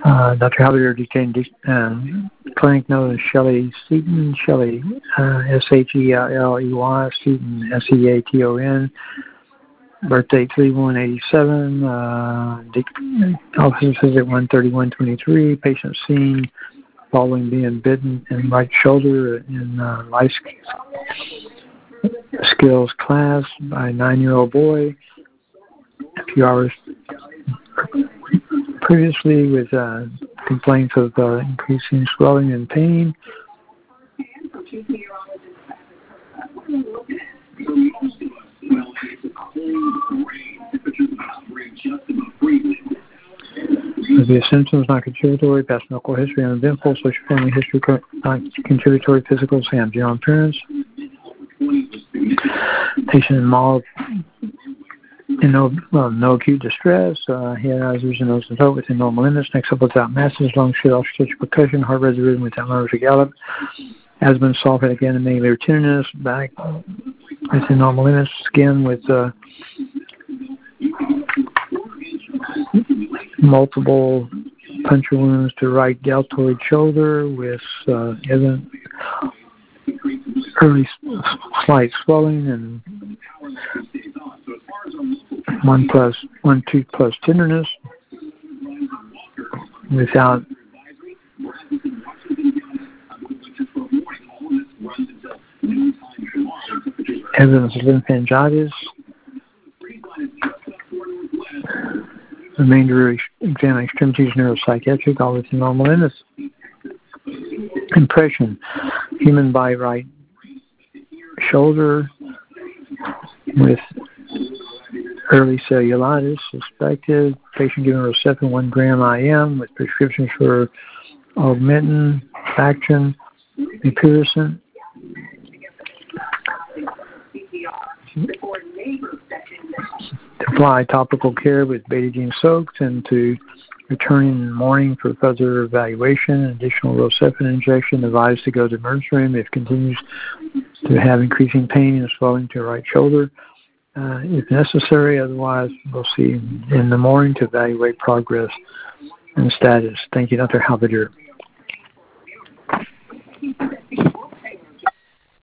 Dr. Halberdier detained clinic note Shelley Seaton, Shelley, Shelley, Seaton, Seaton. Birthday 3187. Office visit 13123. Patient seen following being bitten in right shoulder in life skills class by a 9-year-old boy. A few hours previously with complaints of increasing swelling and pain. The symptoms not contributory, past medical history, uneventful, social family history, not contributory, physical exam, general appearance. Patient in mild and no acute distress. He had eyes, vision, nose, and throat within normal limits. Next up without masses, lungs, shit, off stitch, percussion, heart rate rhythm without murmurs or gallop. Asthma and sulfate again, and mainly tenderness. Back within normal limits. Skin with multiple puncture wounds to right deltoid shoulder with evident early slight swelling and 1-2 plus tenderness without evidence of lymphangitis. Remainder examine extremities, neuropsychiatric, all within normal limits. Impression, human by right shoulder with early cellulitis suspected. Patient given Rocephin 1 gram IM with prescriptions for Augmentin, Bactrim, Mupirocin. To apply topical care with betadine soaked and to return in the morning for further evaluation. Additional Rocephin injection. Advised to go to the emergency room if continues to have increasing pain and swelling to the right shoulder. If necessary, otherwise we'll see in the morning to evaluate progress and status. Thank you, Dr. Halberdier.